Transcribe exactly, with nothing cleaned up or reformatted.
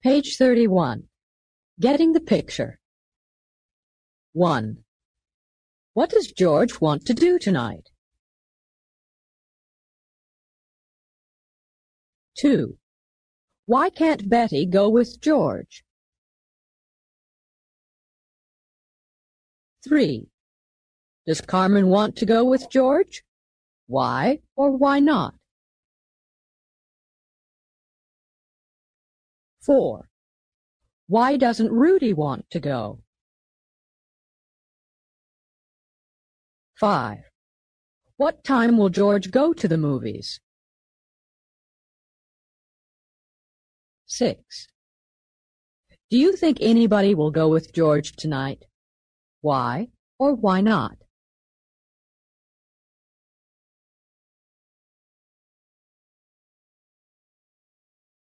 Page thirty-one. Getting the picture. one. What does George want to do tonight? two. Why can't Betty go with George? three. Does Carmen want to go with George? Why or why not? four. Why doesn't Rudy want to go? five. What time will George go to the movies? six. Do you think anybody will go with George tonight? Why or why not?